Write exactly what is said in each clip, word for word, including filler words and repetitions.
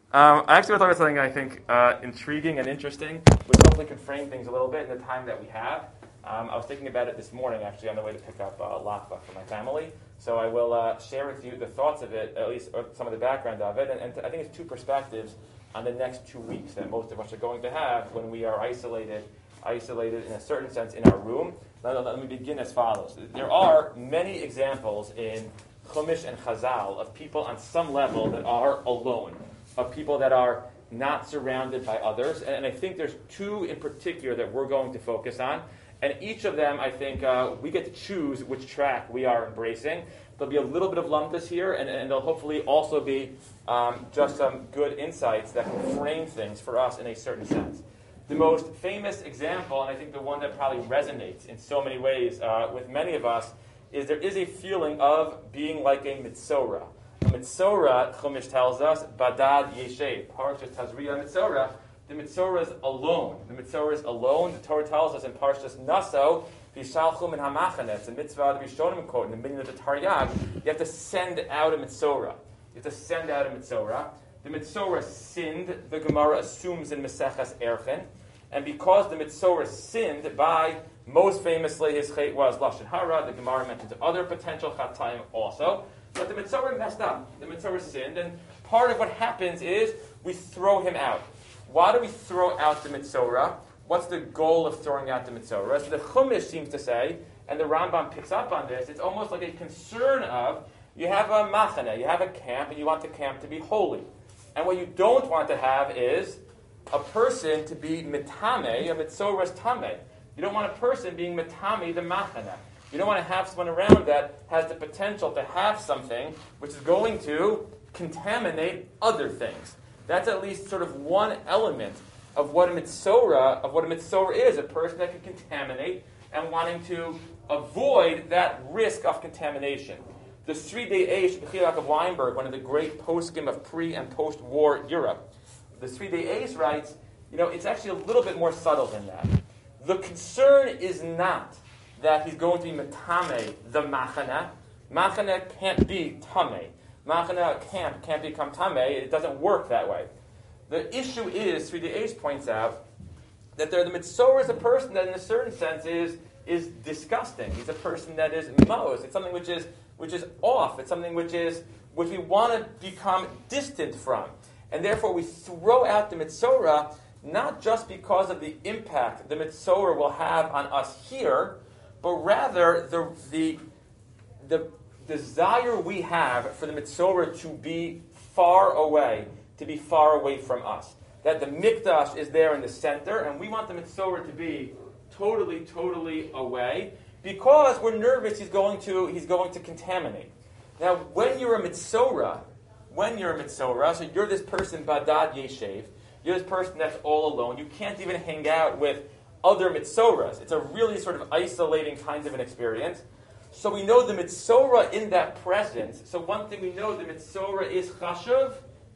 Um, I actually want to talk about something I think uh, intriguing and interesting, which hopefully can frame things a little bit in the time that we have. Um, I was thinking about it this morning, actually, on the way to pick up uh, Lakba for my family. So I will uh, share with you the thoughts of it, at least or some of the background of it. And, and I think it's two perspectives on the next two weeks that most of us are going to have when we are isolated, isolated in a certain sense in our room. Let, let me begin as follows. There are many examples in Chumash and Chazal of people on some level that are alone, of people that are not surrounded by others. And I think there's two in particular that we're going to focus on. And each of them, I think, uh, we get to choose which track we are embracing. There'll be a little bit of lumpus here, and, and there'll hopefully also be um, just some good insights that can frame things for us in a certain sense. The most famous example, and I think the one that probably resonates in so many ways uh, with many of us, is there is a feeling of being like a Mitzorah. Mitzorah, Chumash tells us, Badad Yeshev, Parshas Tazria Mitzorah. The Mitzorah is alone. The Mitzorah is alone. The Torah tells us in Parshas Naso, Vishalchum and Hamachane. It's a mitzvah, the Rishonim quote, in the beginning of the Taryag. You have to send out a Mitzorah. You have to send out a Mitzorah. The Mitzorah sinned, the Gemara assumes in Meseches Erchin. And because the Mitzorah sinned by, most famously, his chait was Lashon Hara, the Gemara mentions other potential chatayim also. But the Mitzorah messed up. The Mitzorah sinned, and part of what happens is we throw him out. Why do we throw out the Mitzorah? What's the goal of throwing out the Mitzorah? So the Chumash seems to say, and the Rambam picks up on this, it's almost like a concern of, you have a machane, you have a camp, and you want the camp to be holy. And what you don't want to have is a person to be mitame, a Mitzorah's tame. You don't want a person being mitame, the machane. You don't want to have someone around that has the potential to have something which is going to contaminate other things. That's at least sort of one element of what a mitzorah, of what a mitzorah is, a person that can contaminate and wanting to avoid that risk of contamination. The Sridei Eish, B'chilak of Weinberg, one of the great poskim of pre- and post-war Europe, the Sridei Eish writes, you know, it's actually a little bit more subtle than that. The concern is not that he's going to be metame, the machana. Machana can't be tame. Machana camp can't become tame. It doesn't work that way. The issue is, Sridei Eish points out, that the Mitzorah is a person that in a certain sense is, is disgusting. He's a person that is mos. It's something which is which is off. It's something which is which we want to become distant from. And therefore we throw out the Mitzorah not just because of the impact the Mitzorah will have on us here, but rather the the the desire we have for the Mitzorah to be far away, to be far away from us. That the Mikdash is there in the center, and we want the Mitzorah to be totally, totally away, because we're nervous he's going to he's going to contaminate. Now, when you're a Mitzorah, when you're a Mitzorah, so you're this person, Badad Yeshev, you're this person that's all alone, you can't even hang out with other Mitzorahs. It's a really sort of isolating kind of an experience. So we know the Mitzorah in that presence. So one thing we know, the Mitzorah is Chashuv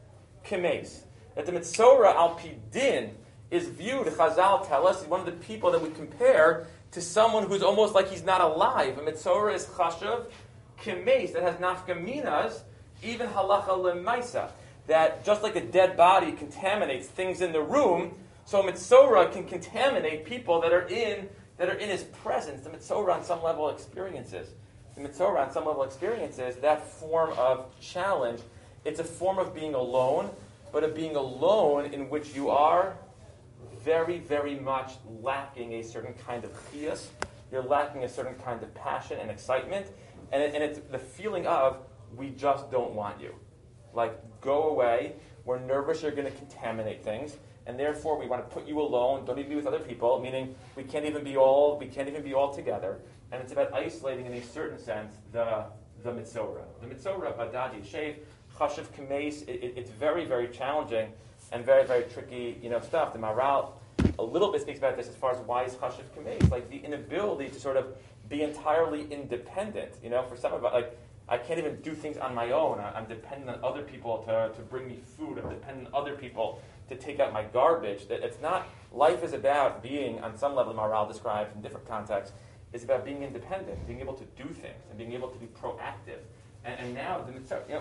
Kemes. That the Mitzorah al Pi Din is viewed, Chazal tell us, is one of the people that we compare to someone who's almost like he's not alive. A Mitzorah is Chashuv Kemes, that has nafkaminas, even halacha lemaisa. That just like a dead body contaminates things in the room, so a Mitzorah can contaminate people that are in that are in his presence. The Mitzorah on some level experiences. The Mitzorah on some level experiences that form of challenge. It's a form of being alone, but of being alone in which you are very, very much lacking a certain kind of chiyas. You're lacking a certain kind of passion and excitement. And, it, and it's the feeling of, we just don't want you. Like, go away. We're nervous you're going to contaminate things. And therefore, we want to put you alone. Don't even be with other people. Meaning, we can't even be all. We can't even be all together. And it's about isolating, in a certain sense, the the Mitzorah. The Mitzorah, Badad Yeshev, Chashuv Kemes. It, it, it's very, very challenging and very, very tricky, you know, stuff. The Maharal a little bit speaks about this as far as why is Chashuv Kemes, like the inability to sort of be entirely independent. You know, for some of us, like I can't even do things on my own. I, I'm dependent on other people to to bring me food. I'm dependent on other people to take out my garbage. That it's not, life is about being, on some level, the Maharal describes in different contexts, is about being independent, being able to do things, and being able to be proactive. And, and now, the, you know,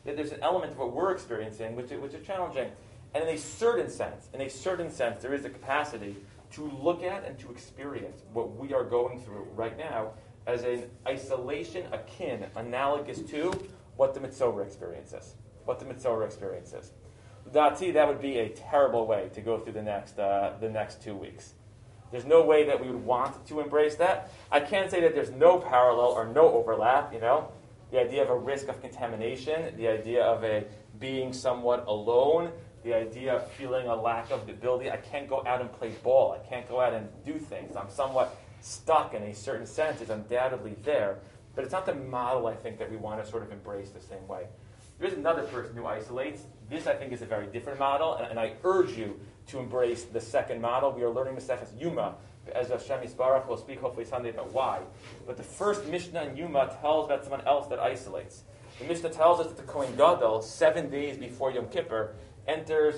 that there's an element of what we're experiencing which is, which is challenging. And in a certain sense, in a certain sense, there is a capacity to look at and to experience what we are going through right now as an isolation akin, analogous to what the Mitzorah experiences. What the Mitzorah experiences. Dati, that would be a terrible way to go through the next uh, the next two weeks. There's no way that we would want to embrace that. I can't say that there's no parallel or no overlap, you know. The idea of a risk of contamination, the idea of a being somewhat alone, the idea of feeling a lack of the ability. I can't go out and play ball. I can't go out and do things. I'm somewhat stuck in a certain sense. It's undoubtedly there. But it's not the model, I think, that we want to sort of embrace the same way. There's another person who isolates. This, I think, is a very different model, and, and I urge you to embrace the second model. We are learning Maseches Yuma. As Hashem Yisbarach will speak hopefully Sunday about why. But the first Mishnah in Yuma tells about someone else that isolates. The Mishnah tells us that the Kohen Gadol, seven days before Yom Kippur, enters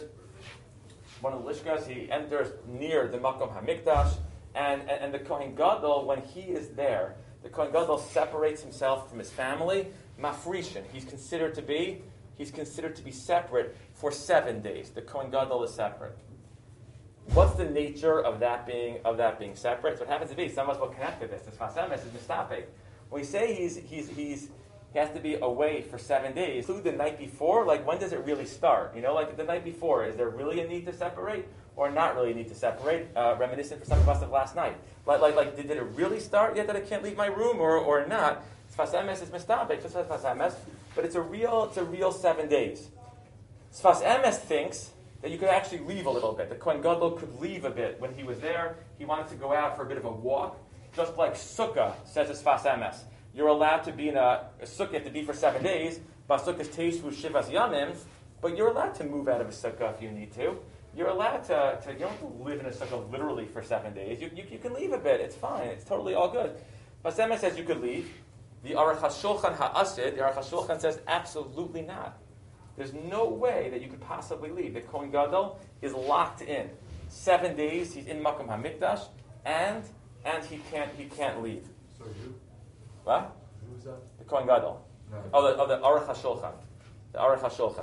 one of the lishkas. He enters near the Makom HaMikdash, and, and, and the Kohen Gadol, when he is there, the Kohen Gadol separates himself from his family. Mafrishin, he's considered to be, he's considered to be separate for seven days. The Kohen Gadol is separate. What's the nature of that being of that being separate? So it happens to be, some of us will connect to this. This Fasemes is mistape. When we say he's he's he's he has to be away for seven days, include the night before, like when does it really start? You know, like the night before, is there really a need to separate? Or not really a need to separate? Uh, reminiscent for some of us of last night. Like like like did, did it really start yet that I can't leave my room or or not? Sfas Emes is mistape, just Sfas Emes, but it's a real it's a real seven days. Sfas Emes thinks that you could actually leave a little bit. The Kohen Gadol could leave a bit when he was there. He wanted to go out for a bit of a walk, just like Sukkah says as Sfas Emes. You're allowed to be in a, a Sukkah, you have to be for seven days. Basukkah's Teishu Shivas Yamim, but you're allowed to move out of a Sukkah if you need to. You're allowed to, to you don't have to live in a Sukkah literally for seven days. You, you, you can leave a bit. It's fine. It's totally all good. Sfas Emes says you could leave. The Aruch HaShulchan HaAsid, the Aruch HaShulchan says absolutely not. There's no way that you could possibly leave. The Kohen Gadol is locked in. Seven days he's in Makom HaMikdash, and and he can't he can't leave. So who? What? Who's that? The Kohen Gadol. No. Oh, the, oh, the Aruch HaShulchan. The Aruch HaShulchan.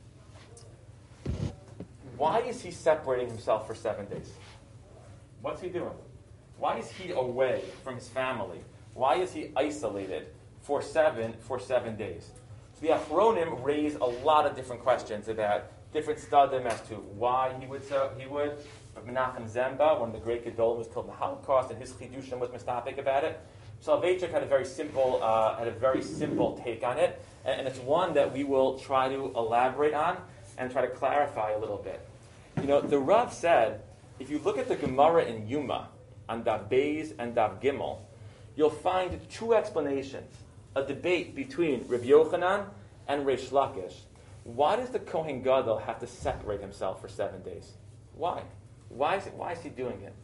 Why is he separating himself for seven days? What's he doing? Why is he away from his family? Why is he isolated for seven for seven days? So the Achronim raise a lot of different questions about different studim as to why he would. So he would. But Menachem Zemba, one of the great Gedolim, was killed in the Holocaust, and his chidushim was mistapik about it. Soloveitchik had a very simple uh, had a very simple take on it, and, and it's one that we will try to elaborate on and try to clarify a little bit. You know, the Rav said, if you look at the Gemara in Yuma on Dav Beis and Dav Gimel, you'll find two explanations. A debate between Rabbi Yochanan and Reish Lakish. Why does the Kohen Gadol have to separate himself for seven days? Why? Why is, it, why is he doing it?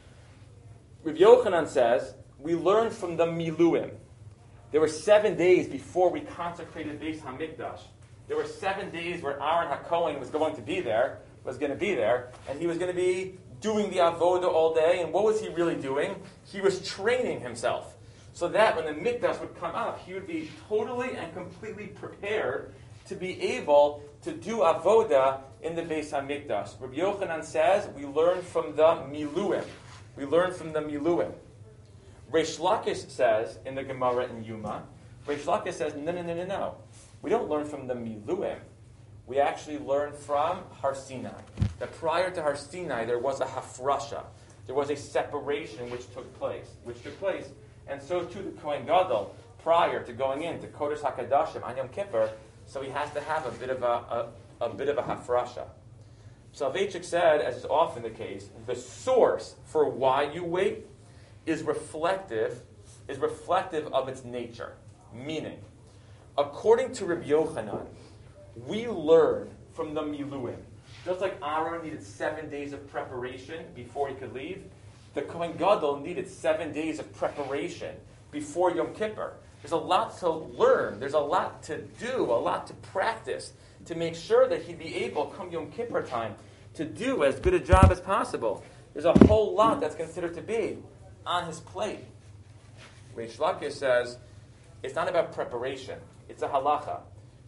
Rabbi Yochanan says, we learned from the Miluim. There were seven days before we consecrated Beis HaMikdash. There were seven days where Aaron HaKohen was going to be there, was going to be there, and he was going to be doing the Avodah all day. And what was he really doing? He was training himself. So that when the Mikdash would come up, he would be totally and completely prepared to be able to do Avodah in the Beis HaMikdash. Rabbi Yochanan says, we learn from the Miluim. We learn from the Miluim. Reish Lakish says, in the Gemara in Yuma, Reish Lakish says, no, no, no, no, no. We don't learn from the Miluim. We actually learn from Har Sinai. That prior to Har Sinai, there was a hafrasha. There was a separation which took place. Which took place. And so too the Kohen Gadol, prior to going into Kodesh HaKadoshim on Yom Kippur, so he has to have a bit of a, a, a bit of a hafrasha. Soloveitchik said, as is often the case, the source for why you wait is reflective, is reflective of its nature. Meaning, according to Rabbi Yochanan, we learn from the Miluim. Just like Aaron needed seven days of preparation before he could leave, the Kohen Gadol needed seven days of preparation before Yom Kippur. There's a lot to learn. There's a lot to do, a lot to practice to make sure that he'd be able, come Yom Kippur time, to do as good a job as possible. There's a whole lot that's considered to be on his plate. Reish Lakish says, it's not about preparation. It's a halacha.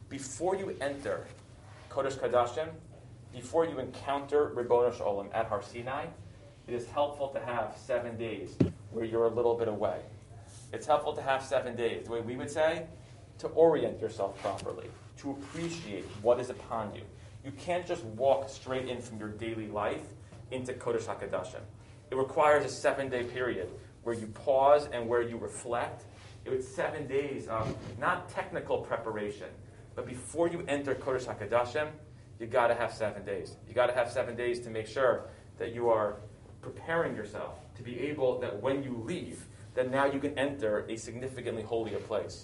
before you enter Kodesh Kodashim, before you encounter Ribbono Shel Olam at Har Sinai, it is helpful to have seven days where you're a little bit away. It's helpful to have seven days, the way we would say, to orient yourself properly, to appreciate what is upon you. You can't just walk straight in from your daily life into Kodesh HaKodashim. It requires a seven-day period where you pause and where you reflect. It was seven days of not technical preparation, but before you enter Kodesh HaKodashim, you got to have seven days. You got to have seven days to make sure that you are preparing yourself to be able that when you leave, that now you can enter a significantly holier place.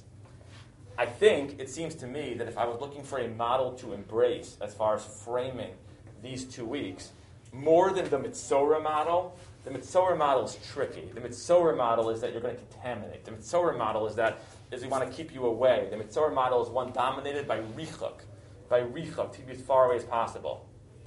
I think it seems to me that if I was looking for a model to embrace as far as framing these two weeks, more than the Mitzorah model, the Mitzorah model is tricky. The Mitzorah model is that you're going to contaminate. The Mitzorah model is that is we want to keep you away. The Mitzorah model is one dominated by Richuk, by Richuk, to be as far away as possible.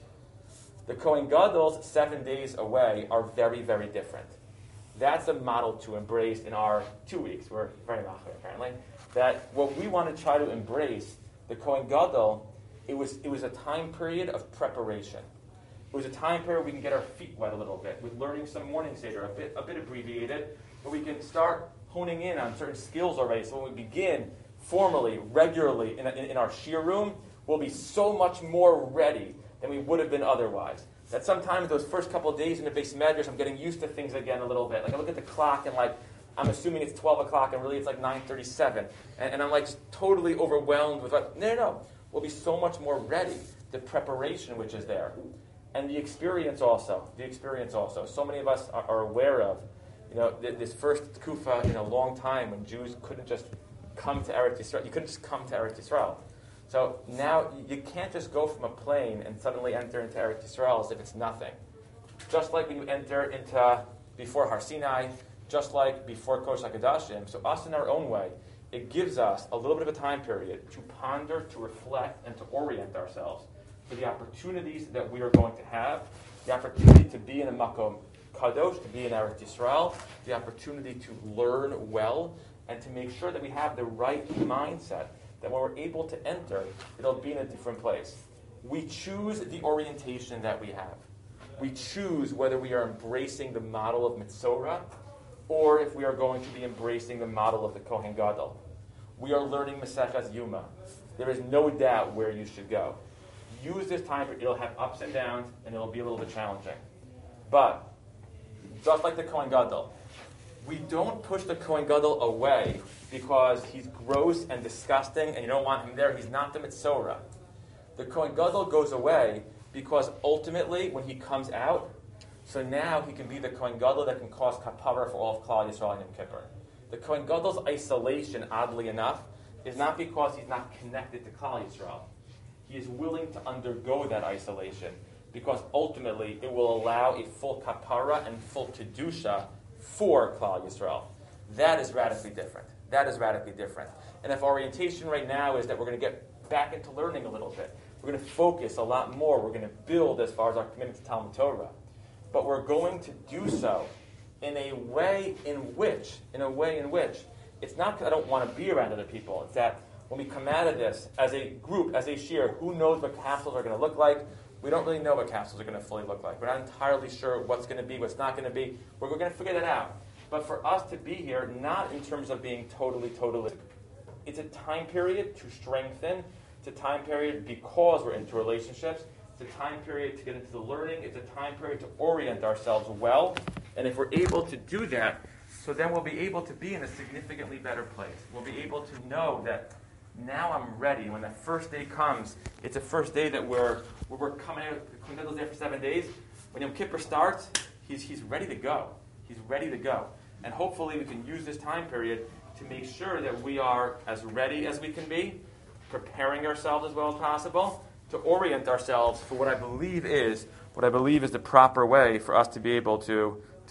The Kohen Gadol's seven days away are very, very different. That's a model to embrace in our two weeks. We're very machmir, apparently. That what we want to try to embrace, the Kohen Gadol, it was it was a time period of preparation. It was a time period we can get our feet wet a little bit with learning some morning seder, a bit a bit abbreviated, but we can start honing in on certain skills already. So when we begin formally, regularly in, in, in our shiur room, we'll be so much more ready than we would have been otherwise. That sometimes those first couple of days in the Beis Medrash, I'm getting used to things again a little bit. Like I look at the clock and like, I'm assuming it's twelve o'clock and really it's like nine thirty-seven. And, and I'm like just totally overwhelmed with what, no, no, no. We'll be so much more ready. The preparation which is there. And the experience also. The experience also. So many of us are, are aware of, you know, th- this first tkufa in a long time when Jews couldn't just come to Eretz Yisrael. You couldn't just come to Eretz Yisrael. So now you can't just go from a plane and suddenly enter into Eretz Yisrael as if it's nothing. Just like when you enter into before Har Sinai, just like before Kodesh HaKodashim. So us in our own way, it gives us a little bit of a time period to ponder, to reflect, and to orient ourselves for the opportunities that we are going to have, the opportunity to be in a Makom Kadosh, to be in Eretz Yisrael, the opportunity to learn well, and to make sure that we have the right mindset, that when we're able to enter, it'll be in a different place. We choose the orientation that we have. We choose whether we are embracing the model of Mitzorah or if we are going to be embracing the model of the Kohen Gadol. We are learning Maseches Yuma. There is no doubt where you should go. Use this time, it'll have ups and downs, and it'll be a little bit challenging. But, just like the Kohen Gadol, we don't push the Kohen Gadol away because he's gross and disgusting and you don't want him there. He's not the Mitzorah. The Kohen Gadol goes away because ultimately, when he comes out, so now he can be the Kohen Gadol that can cause kapara for all of Klal Yisrael and Yom Kippur. The Kohen Gadol's isolation, oddly enough, is not because he's not connected to Klal Yisrael. He is willing to undergo that isolation because ultimately it will allow a full kapara and full kedusha for Klal Yisrael. That is radically different. That is radically different. And if orientation right now is that we're going to get back into learning a little bit, we're going to focus a lot more, we're going to build as far as our commitment to Talmud Torah, but we're going to do so in a way in which, in a way in which, it's not because I don't want to be around other people, it's that when we come out of this as a group, as a shiur, who knows what capsules are going to look like? We don't really know what capsules are going to fully look like. We're not entirely sure what's going to be, what's not going to be. We're, we're going to figure that out. But for us to be here, not in terms of being totally, totally, it's a time period to strengthen. It's a time period because we're into relationships. It's a time period to get into the learning. It's a time period to orient ourselves well. And if we're able to do that, so then we'll be able to be in a significantly better place. We'll be able to know that now I'm ready. When that first day comes, it's a first day that we're where we're coming out. The Kohen Gadol's there for seven days. When Yom Kippur starts, he's he's ready to go. He's ready to go. And hopefully we can use this time period to make sure that we are as ready as we can be, preparing ourselves as well as possible, to orient ourselves for what I believe is what I believe is the proper way for us to be able to